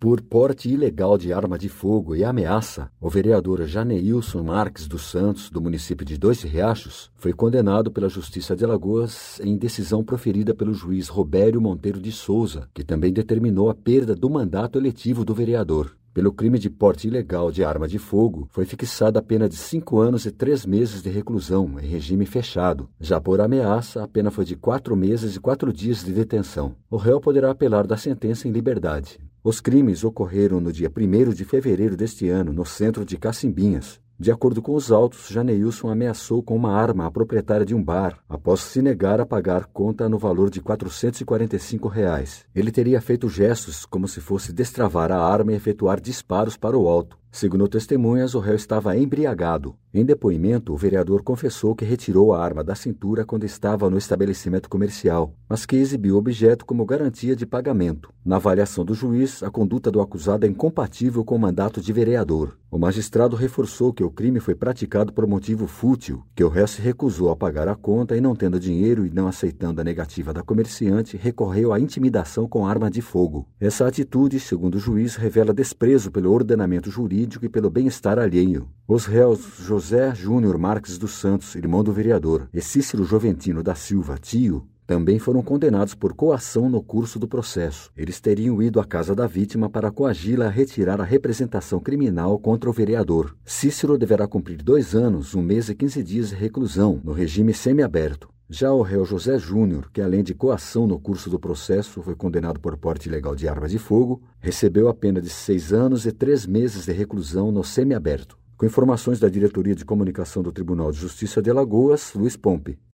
Por porte ilegal de arma de fogo e ameaça, o vereador Janeilson Marques dos Santos, do município de Dois Riachos, foi condenado pela Justiça de Alagoas em decisão proferida pelo juiz Robério Monteiro de Souza, que também determinou a perda do mandato eletivo do vereador. Pelo crime de porte ilegal de arma de fogo, foi fixada a pena de 5 anos e 3 meses de reclusão, em regime fechado. Já por ameaça, a pena foi de 4 meses e 4 dias de detenção. O réu poderá apelar da sentença em liberdade. Os crimes ocorreram no dia 1º de fevereiro deste ano, no centro de Cacimbinhas. De acordo com os autos, Janeilson ameaçou com uma arma a proprietária de um bar, após se negar a pagar conta no valor de R$ 445. Ele teria feito gestos como se fosse destravar a arma e efetuar disparos para o alto. Segundo testemunhas, o réu estava embriagado. Em depoimento, o vereador confessou que retirou a arma da cintura quando estava no estabelecimento comercial, mas que exibiu o objeto como garantia de pagamento. Na avaliação do juiz, a conduta do acusado é incompatível com o mandato de vereador. O magistrado reforçou que o crime foi praticado por motivo fútil, que o réu se recusou a pagar a conta e, não tendo dinheiro e não aceitando a negativa da comerciante, recorreu à intimidação com arma de fogo. Essa atitude, segundo o juiz, revela desprezo pelo ordenamento jurídico e pelo bem-estar alheio. Os réus José Júnior Marques dos Santos, irmão do vereador, e Cícero Joventino da Silva, tio, também foram condenados por coação no curso do processo. Eles teriam ido à casa da vítima para coagi-la a retirar a representação criminal contra o vereador. Cícero deverá cumprir 2 anos, 1 mês e 15 dias de reclusão, no regime semiaberto. Já o réu José Júnior, que além de coação no curso do processo foi condenado por porte ilegal de arma de fogo, recebeu a pena de 6 anos e 3 meses de reclusão no semiaberto. Com informações da Diretoria de Comunicação do Tribunal de Justiça de Alagoas, Luiz Pompe.